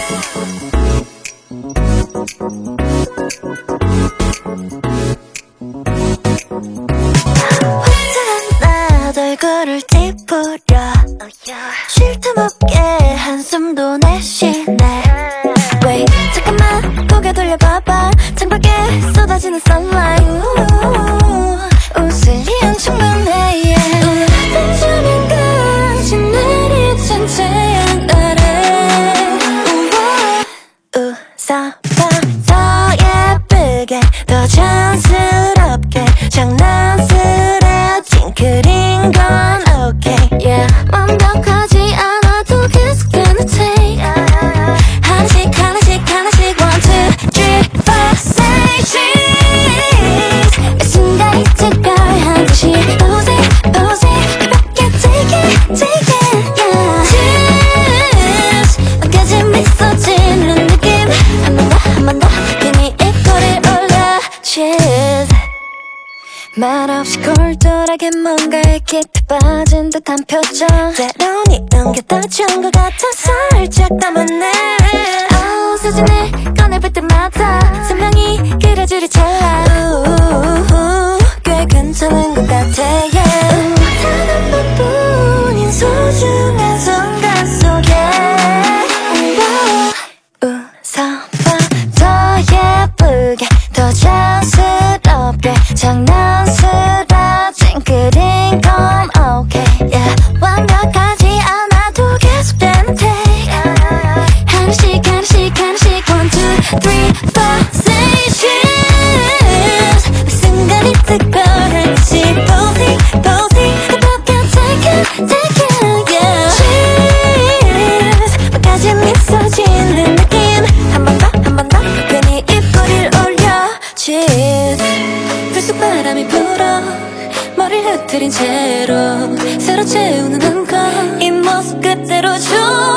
화장한 나 얼굴을 찌푸려 쉴 틈 없게 한숨도 내쉬네. Wait 잠깐만 고개 돌려봐봐. 창밖에 쏟아지는 sunlight. 웃을 이유는 충분해 yeah. 벤자민까지 내리친 태양 아래 웃어봐. 더 예쁘게 더 자연스럽게 장난스레 찡그린 건 okay yeah. 완벽하지 않아도 계속되는 take 하나씩 하나씩 하나씩 1, 2, 3, 4 say cheese 이 순간이 뜨거워 한 듯이 pose it pose it 가볍게 take it take it yeah. Cheese 끝까지 미소 짓는 느낌 한 번 더 괜히 입꼬리를 올려 cheese 말없이 골똘하게 뭔가에 깊이 빠진 듯한 표정 때론 이런 게 더 좋은 것 같아 살짝 담았네 사진을 꺼내볼 때마다 선명히 그려줄이 찰나 꽤 괜찮은 것 같아 yeah. 단 한 번뿐인 소중한 순간 속에 웃어봐. 더 예쁘게 더 자연스럽게 장난스러 찡그린 건 okay yeah. 완벽하지 않아도 계속되는 take 하나씩 하나씩 하나씩 1, 2, 3, 4 say cheese 이 순간이 뜨거운 듯이 pose it pose it 가볍게 take it take it yeah. Cheese 끝까지 미소 짓는 느낌 한 번 더 괜히 입꼬리를 올려 cheese 불쑥 바람이 불어 머리를 흐트린 채로 새로 채우는 한건 이 모습 그대로 줘